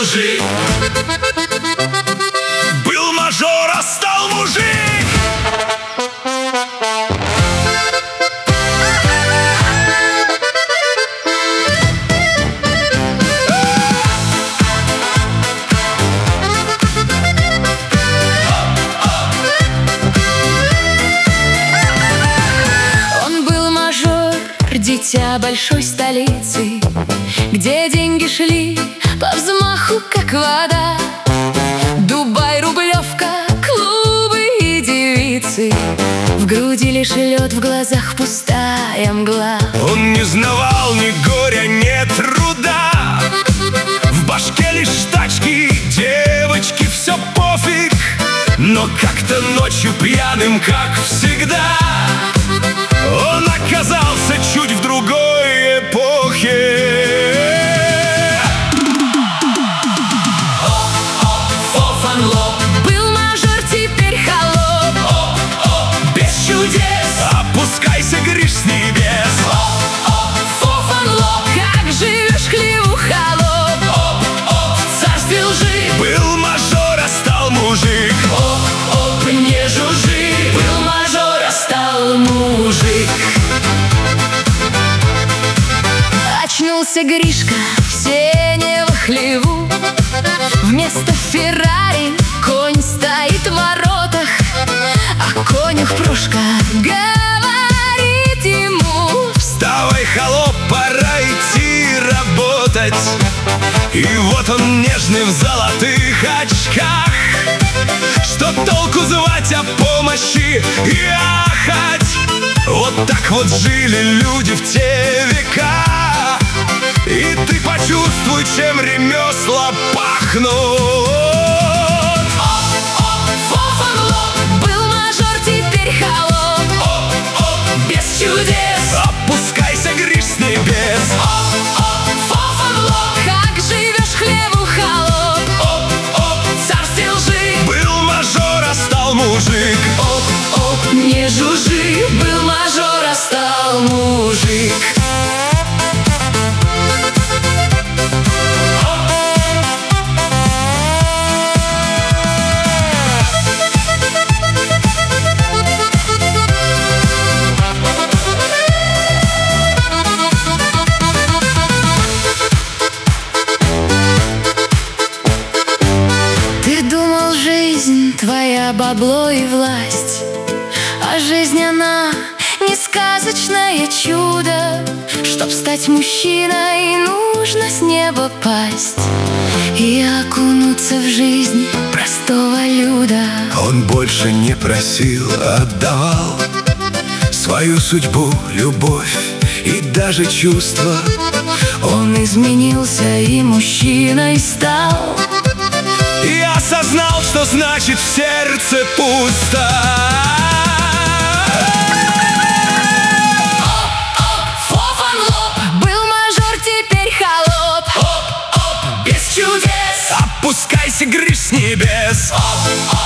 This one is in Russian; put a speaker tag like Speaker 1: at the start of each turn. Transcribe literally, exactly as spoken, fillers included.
Speaker 1: мужик. Был мажор, а стал мужик.
Speaker 2: Дитя большой столицы, где деньги шли по взмаху, как вода. Дубай, Рублевка, клубы и девицы, в груди лишь лед, в глазах пустая мгла.
Speaker 1: Он не знавал ни горя, ни труда, в башке лишь тачки, девочки, все пофиг. Но как-то ночью пьяным, как всегда, он оказался чуть в другой эпохе.
Speaker 2: Был мажор, теперь холоп.
Speaker 1: Без чудес опускайся, гришь с небес.
Speaker 2: Как живешь, хлеву, холоп.
Speaker 1: В царстве лжи был мажор, а стал мужик.
Speaker 2: Не жужжи, был мажор, а стал мужик. Очнулся Гришка в сене в хлеву. Вместо Феррари конь стоит в воротах, а конюх Прошка говорит ему:
Speaker 1: вставай, холоп, пора идти работать. И вот он нежный в золотых очках. Что толку звать о помощи и ахать? Вот так вот жили люди в те века. И ты почувствуй, чем ремесла пахнут.
Speaker 2: Был мажор, теперь холоп.
Speaker 1: Без чудес опускайся, гришь с небес.
Speaker 2: Как живешь, хлеву, холоп.
Speaker 1: В царстве лжи был мажор, а стал мужик.
Speaker 2: Не жужжи, был мажор, а стал мужик. Ты думал, жизнь твоя бабло и власть, а жизнь она не сказочное чудо. Чтоб стать мужчиной, нужно с неба пасть и окунуться в жизнь простого люда.
Speaker 1: Он больше не просил, отдавал свою судьбу, любовь и даже чувства.
Speaker 2: Он изменился и мужчиной стал,
Speaker 1: и осознал, что значит в сердце пусто.
Speaker 2: Был мажор, теперь холоп.
Speaker 1: Без чудес опускайся, гришь с небес.